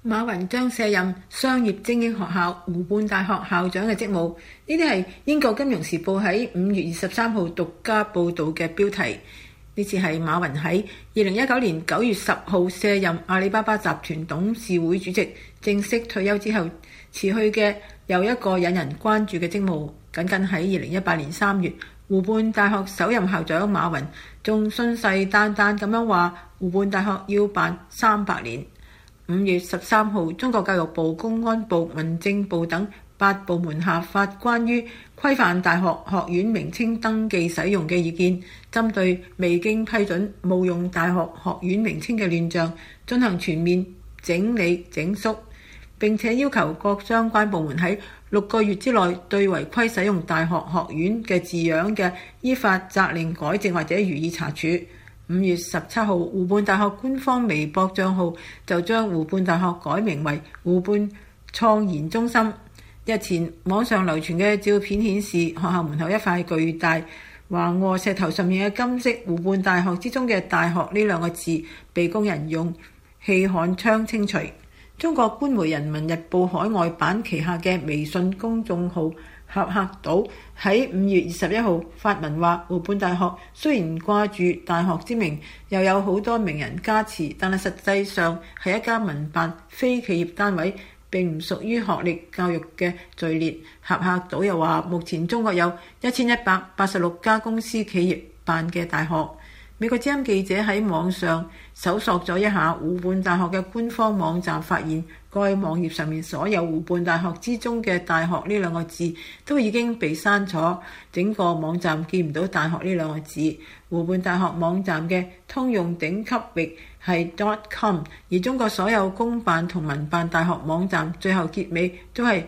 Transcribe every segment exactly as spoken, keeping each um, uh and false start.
馬雲將卸任商業精英學校湖半大學校長嘅職務，呢啲係英國金融時報喺五月二十三號獨家報導嘅標題。呢次係馬雲喺二零一九年九月十號卸任阿里巴巴集團董事會主席，正式退休之後辭去嘅又一個引人關注嘅職務。僅僅喺二零一八年三月，湖半大學首任校長馬雲仲信誓旦旦咁樣話湖半大學要辦三百年。五月十三號，中國教育部、公安部、民政部等八部門下發關於規範大學學院名稱登記使用嘅意見，針對未經批准冒用大學學院名稱嘅亂象進行全面整理整肅，並且要求各相關部門喺六個月之內對違規使用大學學院嘅字樣嘅，依法責令改正或者予以查處。五月十七號，湖半大學官方微博帳號就將湖半大學改名為湖半創研中心。日前網上流傳嘅照片顯示，學校門口一塊巨大橫臥石頭上面嘅金色湖半大學之中嘅大學呢兩個字被工人用氣焊槍清除。中國官媒人民日報海外版旗下嘅微信公眾號合客島喺五月二十一號發文話，湖半大學雖然掛住大學之名，又有好多名人加持，但係實際上係一家民辦非企業單位，並唔屬於學歷教育嘅序列。合客島又話，目前中國有一千一百八十六家公司企業辦嘅大學。美國之音記者喺網上搜索咗一下湖半大學嘅官方網站，發現該網頁上面所有湖半大學之中嘅大學呢兩個字都已經被刪咗，整個網站見唔到大學呢兩個字。湖半大學網站嘅通用頂級域係 .com， 而中國所有公辦同民辦大學網站最後結尾都係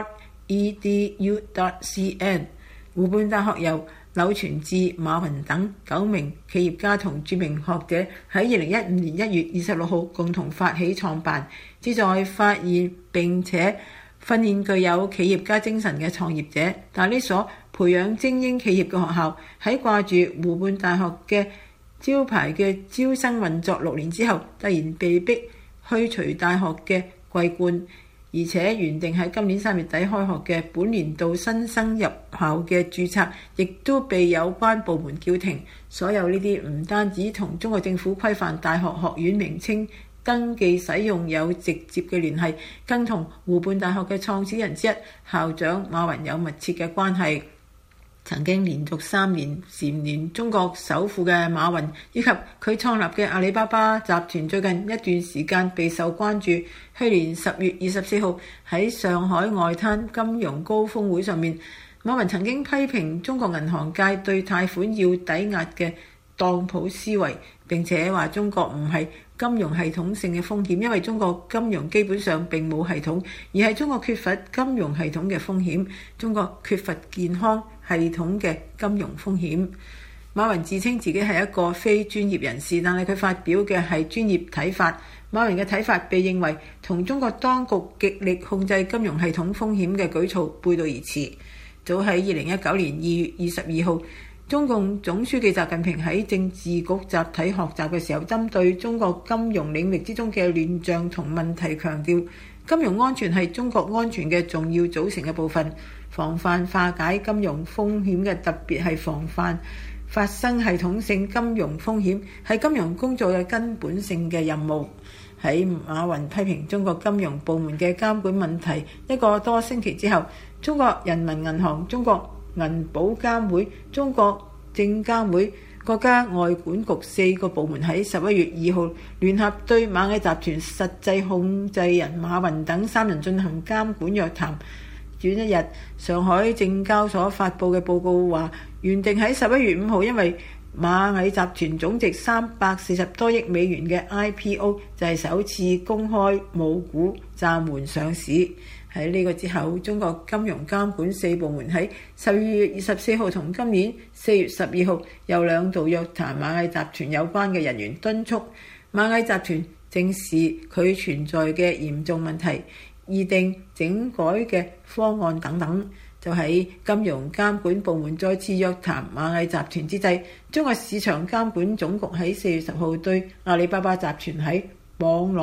.edu.cn。 湖半大學由柳傳志、馬雲等九名企業家同著名學者喺二零一五年一月二十六號共同發起創辦，旨在發現並且訓練具有企業家精神嘅創業者。但呢所培養精英企業嘅學校喺掛住湖半大學嘅招牌嘅招生運作六年之後，突然被逼去除大學嘅桂冠，而且原定喺今年三月底開學嘅本年度新生入校嘅註冊，亦都被有關部門叫停。所有呢啲唔單止同中國政府規範大學學院名稱登記使用有直接嘅聯繫，更同湖半大學嘅創始人之一校長馬雲有密切嘅關係。曾經連續三年蟬聯中國首富嘅馬雲，以及佢創立嘅阿里巴巴集團，最近一段時間備受關注。去年十月二十四號喺上海外灘金融高峰會上面，馬雲曾經批評中國銀行界對貸款要抵押嘅當鋪思維，並且話中國唔係金融系統性嘅風險，因為中國金融基本上並冇系統，而係中國缺乏金融系統嘅風險，中國缺乏健康系統嘅金融風險。馬雲自稱自己係一個非專業人士，但係佢發表嘅係專業睇法。馬雲嘅睇法被認為同中國當局極力控制金融系統風險嘅舉措背道而馳。早喺二零一九年二月二十二號，中共總書記習近平喺政治局集體學習嘅時候，針對中國金融領域之中嘅亂象同問題強調，金融安全係中國安全嘅重要組成嘅部分，防範化解金融風險嘅特別係防範發生系統性金融風險，係金融工作嘅根本性嘅任務。喺馬雲批評中國金融部門嘅監管問題一個多星期之後，中國人民銀行、中國銀保監會、中國證監會、國家外管局四個部門喺十一月二號聯合對螞蟻集團實際控制人馬雲等三人進行監管約談。轉一日，上海證交所發布嘅報告話，原定喺十一月五號因為螞蟻集團總值三百四十多億美元嘅 I P O 就係首次公開募股暫緩上市。喺呢個之後，中國金融監管四部門喺十二月二十四號同今年四月十二號又兩度約談螞蟻集團有關嘅人員，敦促螞蟻集團正視佢存在嘅嚴重問題，擬定整改嘅方案等等。就喺金融監管部門再次約談螞蟻集團之際，中國市場監管總局喺四月十號對阿里巴巴集團喺網絡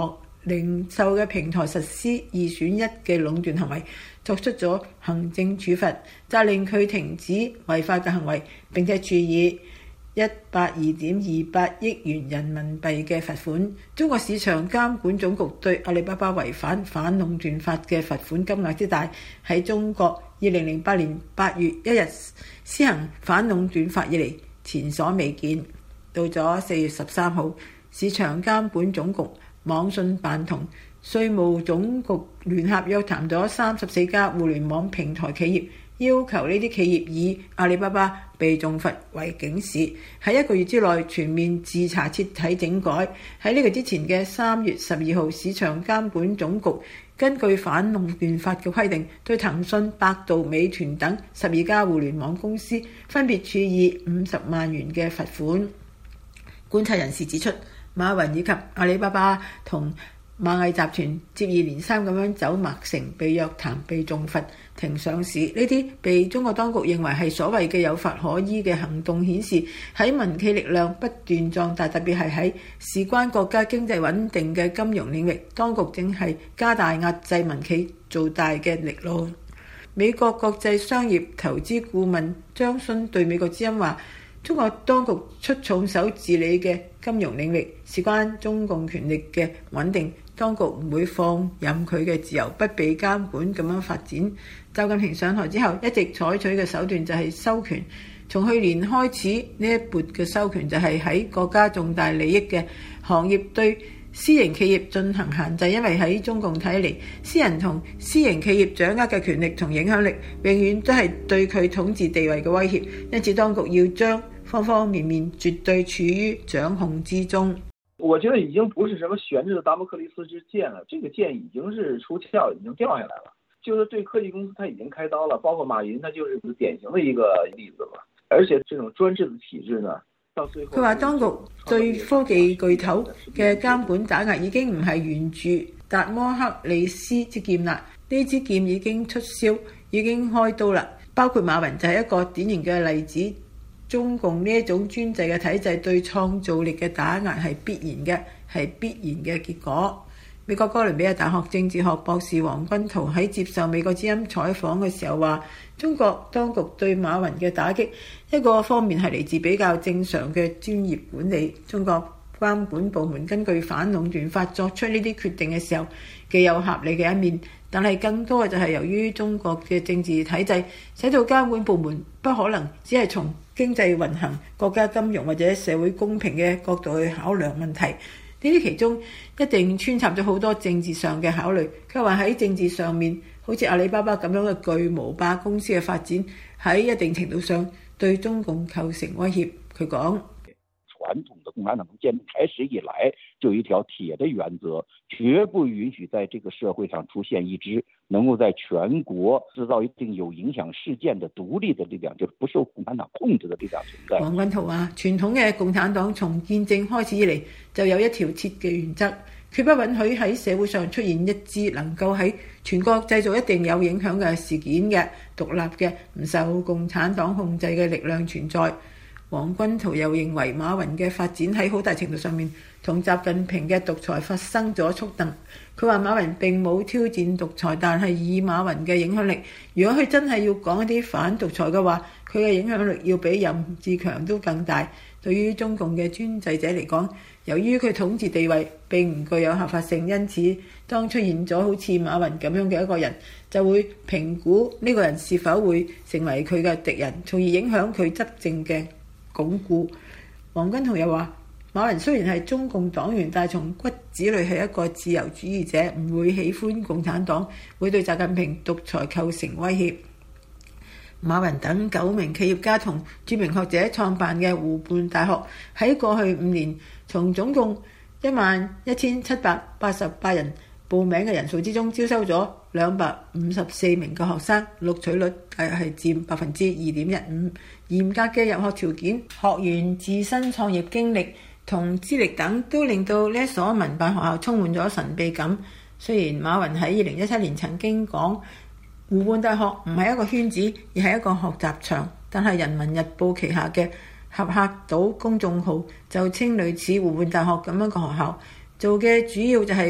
零售嘅平台實施二選一嘅壟斷行為，作出咗行政處罰，責令佢停止違法嘅行為，並且處以一百二點二八億元人民幣嘅罰款。中國市場監管總局對阿里巴巴違反反壟斷法嘅罰款金額之大，喺中國二零零八年八月一日施行反壟斷法以嚟前所未見。到咗四月十三號，市場監管總局、網信辦同稅務總局聯合約談咗三十四家互聯網平台企業，要求呢啲企業以阿里巴巴被重罰為警示，喺一個月之內全面自查徹底整改。喺呢個之前嘅三月十二號，市場監管總局根據反壟斷法嘅規定，對騰訊、百度、美團等十二家互聯網公司分別處以五十萬元嘅罰款。觀察人士指出，馬雲以及阿里巴巴同螞蟻集團接二連三咁樣走麥城，被約談、被重罰、停上市，呢啲被中國當局認為係所謂嘅有法可依嘅行動，顯示喺民企力量不斷壯大，特別係喺事關國家經濟穩定嘅金融領域，當局正係加大壓制民企做大嘅力度。美國國際商業投資顧問張勳對美國之音話：中國當局出重手治理嘅金融領域，事關中共權力嘅穩定，當局唔會放任佢嘅自由不被監管咁樣發展。習近平上台之後，一直採取嘅手段就係收權。從去年開始，呢一撥嘅收權就係喺國家重大利益嘅行業對私營企業進行限制，因為喺中共睇嚟，私人同私營企業掌握嘅權力同影響力，永遠都係對佢統治地位嘅威脅。因此，當局要將方方面面絕對處於掌控之中。 我覺得已經不是什麼懸着的達摩克利斯之劍了，這個劍已經是出鞘，已經掉下來了。就是對科技公司，它已經開刀了，包括馬雲，他就是典型的一個例子嘛。而且這種專制的體制呢，到最後佢話當局對科技巨頭嘅監管打壓已經唔係沿住達摩克利斯之劍啦，呢支劍已經出鞘，已經開刀啦。包括馬雲就係一個典型嘅例子。中共呢一種專制嘅體制對創造力嘅打壓係必然嘅，係必然嘅結果。美國哥倫比亞大學政治學博士黃君濤喺接受美國之音採訪嘅時候話，中國當局對馬雲嘅打擊，一個方面係嚟自比較正常嘅專業管理。中國監管部門根據反壟斷法作出呢啲決定嘅時候，既有合理嘅一面，但係更多嘅就係由於中國嘅政治體制，使到監管部門不可能只係從經濟運行、國家金融或者社會公平嘅角度去考量問題。呢啲其中一定穿插咗好多政治上嘅考慮。佢話喺政治上面，好似阿里巴巴咁樣嘅巨無霸公司嘅發展，喺一定程度上對中共構成威脅。佢講： 傳統的共產黨從建立開始以來，就有一條鐵的原則，絕不允許在這個社會上出現一支能夠在全國製造一定有影響事件的獨立的力量，就是不受共產黨控制的力量存在。 黃君濤話：傳統嘅共產黨從建政開始以嚟，就有一條鐵嘅原則，決不允許喺社會上出現一支能夠喺全國製造一定有影響嘅事件嘅獨立嘅唔受共產黨控制嘅力量存在。黃君濤又認為馬雲嘅發展喺好大程度上面同習近平嘅獨裁發生咗觸動。佢話馬雲並冇挑戰獨裁，但係以馬雲嘅影響力，如果佢真係要講一啲反獨裁嘅話，佢嘅影響力要比任志強都更大。對於中共嘅專制者嚟講，由於佢統治地位並唔具有合法性，因此當出現咗好似馬雲咁樣嘅一個人，就會評估呢個人是否會成為佢嘅敵人，從而影響佢執政嘅鞏固。黃君濤又話：馬雲雖然係中共黨員，但係從骨子裏係一個自由主義者，唔會喜歡共產黨，會對習近平獨裁構成威脅。馬雲等九名企業家同著名學者創辦嘅湖畔大學，喺過去五年，從總共一萬一千七百八十八人報名嘅人數之中，招收咗兩百五十四名嘅學生，錄取率大約係佔百分之二點一五。嚴格嘅入學條件、學員自身創業經歷同資歷等，都令到呢一所民辦學校充滿咗神秘感。雖然馬雲喺二零一七年曾經講，湖畔大學唔係一個圈子，而係一個學習場，但係人民日報旗下嘅合客島公眾號就稱類似湖畔大學咁樣嘅學校，做嘅主要就係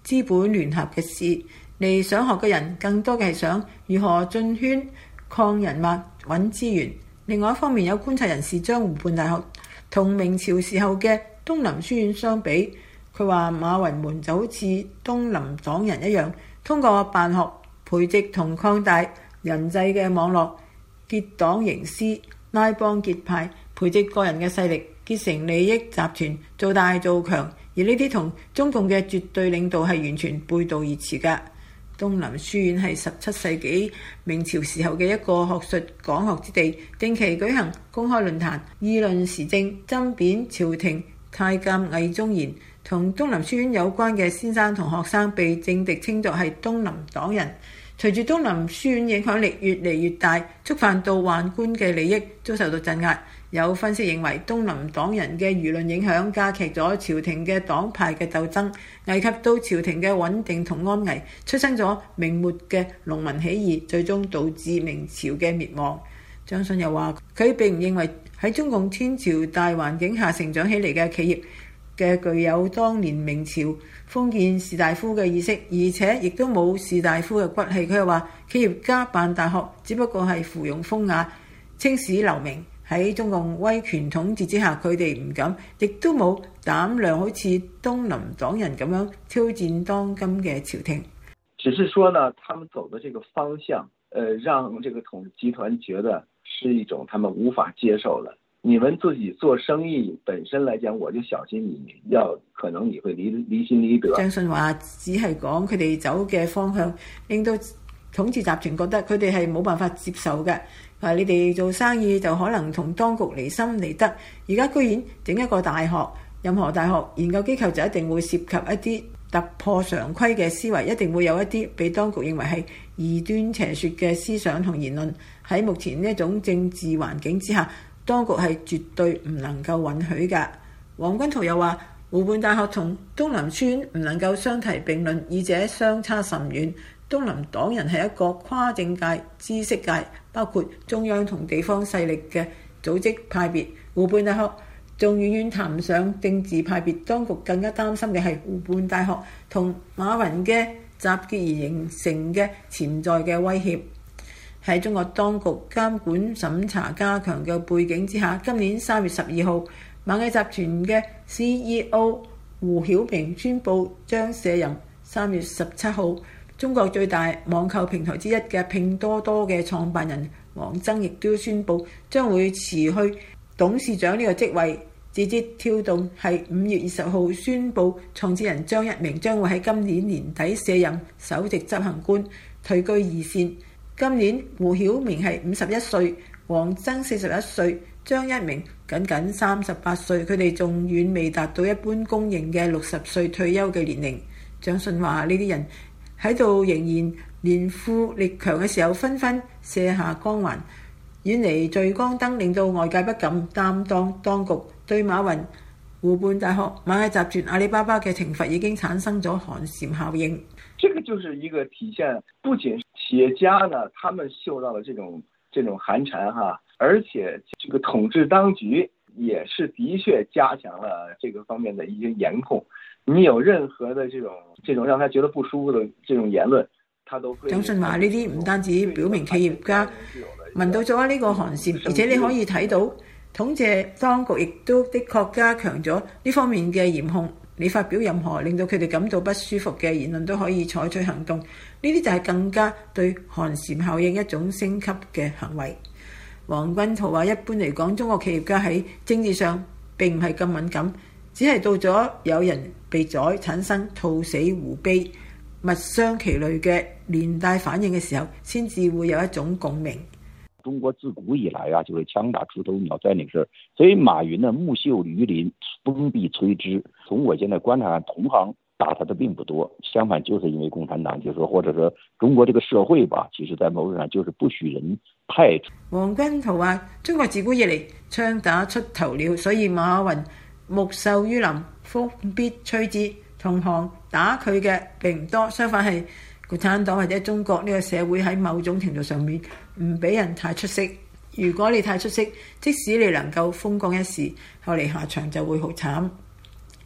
資本聯合嘅事。嚟想學嘅人更多嘅係想如何進圈、擴人脈、揾資源。另外一方面，有觀察人士將湖畔大學同明朝時候嘅東林書院相比，佢話馬雲們就好似東林黨人一樣，通過辦學、培植同擴大人際嘅網絡，結黨營私、拉幫結派，培植個人嘅勢力，結成利益集團，做大做強。而呢啲同中共嘅絕對領導係完全背道而馳㗎。東林書院係十七世紀明朝時候嘅一個學術講學之地，定期舉行公開論壇，議論時政、爭辯朝廷、太監魏忠賢。同東林書院有關嘅先生同學生被政敵稱作係東林黨人。隨住東林書院影響力越嚟越大，觸犯到宦官嘅利益，遭受到鎮壓。有分析認為，東林黨人嘅輿論影響加劇咗朝廷嘅黨派嘅鬥爭，危及到朝廷嘅穩定同安危，催生咗明末嘅農民起義，最終導致明朝嘅滅亡。張信又話：佢並唔認為喺中共天朝大環境下成長起嚟嘅企業嘅具有當年明朝封建士大夫嘅意識，而且亦都冇士大夫嘅骨氣。佢又話：企業家辦大學只不過係附庸風雅、青史留名。喺中共威權統治之下，佢哋唔敢，亦都冇膽量好似東林黨人咁樣挑戰當今嘅朝廷。 只是說呢，他們走的這個方向，呃，讓這個統治集團覺得是一種他們無法接受的。你們自己做生意本身來講，我就小心你要可能你會離離心離德。 張信話只係講佢哋走嘅方向，令到統治集團覺得佢哋係冇辦法接受嘅。啊！你哋做生意就可能同當局離心離德，而家居然整一個大學，任何大學研究機構就一定會涉及一啲突破常規嘅思維，一定會有一啲被當局認為係異端邪說嘅思想同言論。喺目前呢一種政治環境之下，當局係絕對唔能夠允許㗎。黃君濤又話：湖畔大學同東林書院唔能夠相提並論，二者相差甚遠。東林黨人係一個跨政界、知識界，包括中央同地方勢力嘅組織派別。湖畔大學仲遠遠談唔上政治派別，當局更加擔心嘅係湖畔大學同馬雲嘅集結而形成嘅潛在嘅威脅。喺中國當局監管審查加強嘅背景之下，今年三月十二號，螞蟻集團嘅 C E O 胡曉明宣布將卸任。三月十七號，中國最大網購平台之一嘅拼多多嘅創辦人王崢亦都宣布將會辭去董事長呢個職位。字節跳動係五月二十號宣布，創始人張一鳴將會喺今年年底卸任首席執行官，退居二線。今年胡曉明係五十一歲，王崢四十一歲，張一鳴僅僅三十八歲，佢哋仲遠未達到一般公認嘅六十歲退休嘅年齡。張信話：呢啲人喺度仍然年富力強嘅時候，紛紛卸下光環，遠離聚光燈，令到外界不敢擔當當局。對馬雲、湖畔大學、螞蟻集團、阿里巴巴嘅懲罰已經產生咗寒蟬效應。 這個就是一個體現，不僅企業家呢，他們受到了這種這種寒蟬哈，而且這個統治當局也是的確加強了這個方面的一些嚴控。你有任何的這種這種讓他覺得不舒服的這種言論，他都會。張信話：呢啲唔單止表明企業家聞到咗呢個寒蟬，而且你可以睇到統治當局亦都的確加強咗呢方面嘅嚴控。你發表任何令到佢哋感到不舒服嘅言論，都可以採取行動。呢啲就係更加對寒蟬效應一種升級嘅行為。黃君濤話：一般嚟講，中國企業家喺政治上並唔係咁敏感，只係到咗有人被宰，產生兔死狐悲、物傷其類嘅連帶反應嘅時候，先至會有一種共鳴。 中國自古以來啊，就是槍打出頭鳥在那個事，所以馬雲呢木秀於林，風必摧之。從我現在觀察，同行打他的並不多，相反就是因為共產黨，就是說或者說中國這個社會吧，其實在某種上就是不許人派。 黃君濤話：中國自古以嚟槍打出頭鳥，所以馬雲木秀於林，風必摧之。同行打佢嘅並唔多，相反係共產黨或者中國呢個社會喺某種程度上面唔俾人太出色。如果你太出色，即使你能夠風光一時，後嚟下場就會好慘。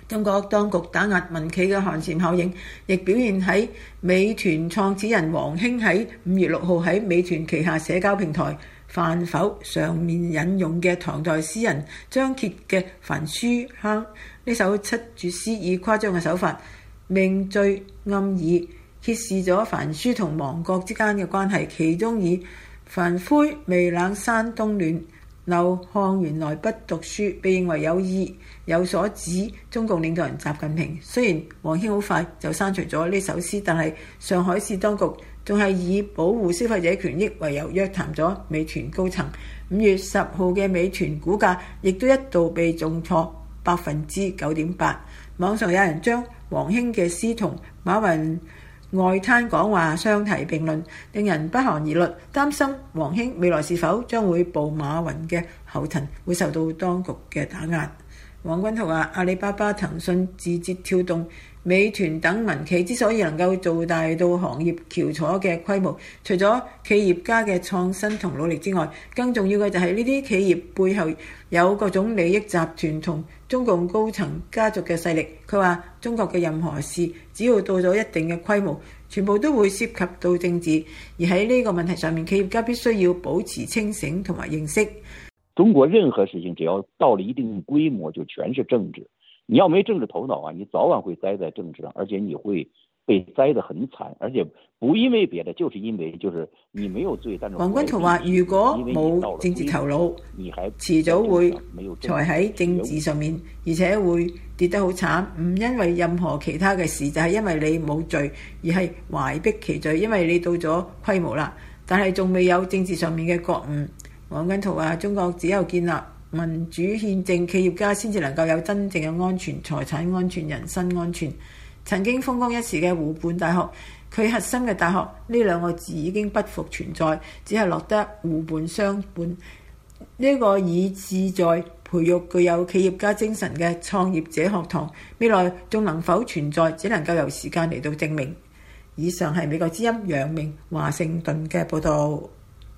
中國當局打壓民企嘅寒蟬效應，亦表現喺美團創始人王興喺五月六號喺美團旗下社交平台飯否上面引用嘅唐代詩人張歇嘅《焚書坑》呢首七絕詩，以誇張嘅手法命罪暗擬，揭示咗焚書同亡國之間嘅關係。其中以焚灰未冷山東暖，劉項原來不讀書，被認為有意有所指中共領導人習近平。雖然王興好快就刪除咗呢首詩，但係上海市當局仲係以保護消費者權益為由約談咗美團高層。五月十號嘅美團股價亦都一度被重挫百分之九點八。網上有人將王興嘅詩同馬雲外灘講話相提並論，令人不寒而栗，擔心王興未來是否將會步馬雲嘅後塵，會受到當局嘅打壓。王軍濤話：阿里巴巴、騰訊、字節跳動、美團等民企之所以能夠做大到行業翹楚嘅規模，除咗企業家嘅創新同努力之外，更重要嘅就係呢啲企業背後有各種利益集團同中共高層家族嘅勢力。佢話：中國嘅任何事，只要到咗一定嘅規模，全部都會涉及到政治，而喺呢個問題上面，企業家必須要保持清醒同埋認識。 中國任何事情只要到了一定規模，就全是政治。你要沒政治頭腦啊，你早晚會栽在政治上，而且你會被栽得很慘，而且不因為別的，就是因為就是你沒有罪。但是王軍濤話：如果冇政治頭腦，遲早會才喺政治上面，而且會跌得好慘。唔因為任何其他嘅事，就係因為你冇罪，而係懷璧其罪，因為你到咗規模啦，但係仲未有政治上面嘅覺悟。王軍濤話：中國只有建立民主憲政，企業家先至能夠有真正嘅安全、財產安全、人身安全。曾經風光一時嘅湖畔大學，佢核心嘅大學呢兩個字已經不復存在，只係落得湖畔相伴。呢、這個以志在培育具有企業家精神嘅創業者學堂，未來仲能否存在，只能夠由時間嚟到證明。以上係美國之音楊明華盛頓嘅報導。